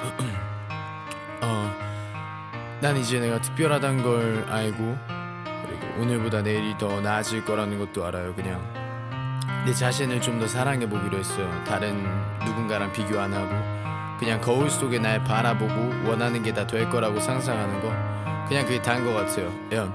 난 이제 내가 특별하단 걸 알고, 그리고 오늘보다 내일이 더 나아질 거라는 것도 알아요. 그냥 내 자신을 좀 더 사랑해보기로 했어요. 다른 누군가랑 비교 안 하고 그냥 거울 속에 날 바라보고 원하는 게 다 될 거라고 상상하는 거, 그냥 그게 다인 것 같아요.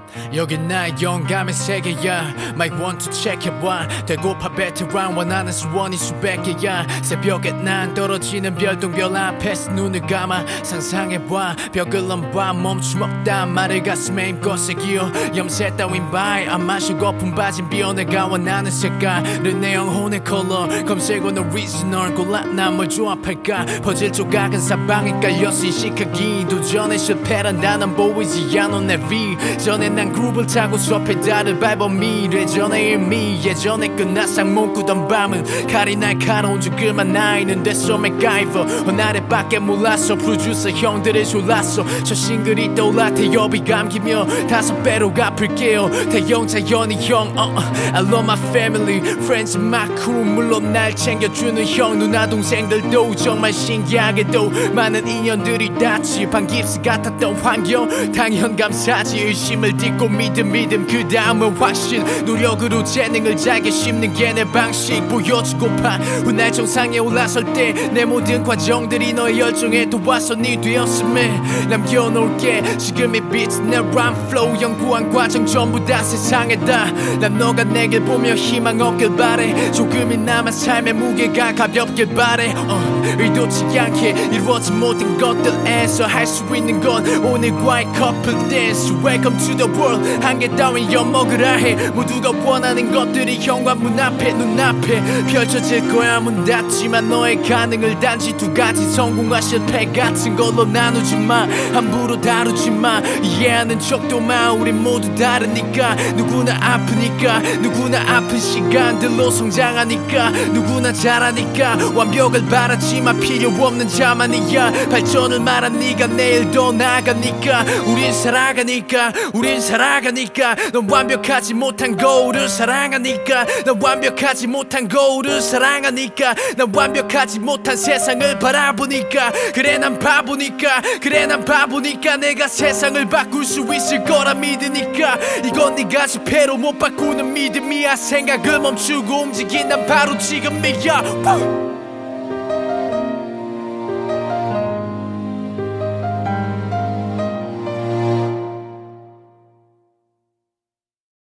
여긴 나의 영감의 세계야. Mic want to check 해봐. 되고파 베테랑 원하는 수원이 수백 개야. 새벽에 난 떨어지는 별똥별 앞에서 눈을 감아 상상해봐. 벽을 넘봐 멈춤 없다 말을 가슴에 힘껏 새기어. 염새 따윈 바이 안 마시고픈 바진 비어. 내가 원하는 색깔은 내 영혼의 컬러. 검색어 너 리즈널 골라 난 뭘 조합할까. 퍼즐 조각은 사방에 깔려서 인식하기도 전에 실패란 단어 보이지 않아. 내 비전에 난 그룹을 타고 수업 페달을 밟아 미래전의 의미. 예전에 끝나상 몽꾸던 밤은 칼이 날카로운 죽을만 나이는 됐어. 맥가이버 나래밖에 몰랐어. 프로듀서 형들을 졸랐어. 저 싱글이 떠올라 태엽이 감기며 5배로 갚을게요. 태영자연이 형 I love my family friends my crew. 물론 날 챙겨주는 형 누나 동생들도 정말 신기하게도 많은 인연들이 닿지. 반깁스 같았던 환경 당연 감사지. 의심을 딛고 믿음 그 다음은 확신. 노력으로 재능을 잘게 심는 게 내 방식. 보여주고파 훗날 정상에 올라설 때 내 모든 과정들이 너의 열정에 도와서 네 되었음에 남겨놓을게. 지금의 beats 내 rhyme flow 연구한 과정 전부 다 세상에다. 난 너가 내길 보며 희망 얻길 바래. 조금이나마 삶의 무게가 가볍길 바래. 의도치 않게 이루어진 모든 것들에서 할 수 있는 건 오늘과의 커플 댄스. Welcome to the world. 한계 따윈 엿먹으라 해. 모두가 원하는 것들이 현관문 앞에 눈앞에 펼쳐질 거야. 문 닫지만 너의 가능을 단지 두 가지 성공과 실패 같은 걸로 나누지 마. 함부로 다루지 마. 이해하는 척도 마. 우린 모두 다르니까. 누구나 아프니까. 누구나 아픈 시간들로 성장하니까. 누구나 잘하니까. 완벽을 바라지만 필요 없는 자만이야. 발전을 말한 네가 내일 더 나아가니까. 우린 살아가니까. 우린 살아가니까. 넌 완벽하지 못한 거울을 사랑하니까. 넌 완벽하지 못한 거울을 사랑하니까. 난 완벽하지 못한 세상을 바라보니까. 그래 난 바보니까. 그래 난 바보니까. 내가 세상을 바꿀 수 있을 거라 믿으니까. 이건 네가 지폐로 못 바꾸는 믿음이야. 생각을 멈추고 움직인 난 바로 지금이야.